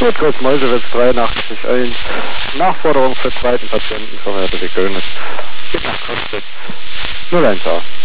Stuttgart Meuselwitz 83.1. Nachforderung für zweiten Patienten für Hertha Königs. Geht nach Kostitz 01a.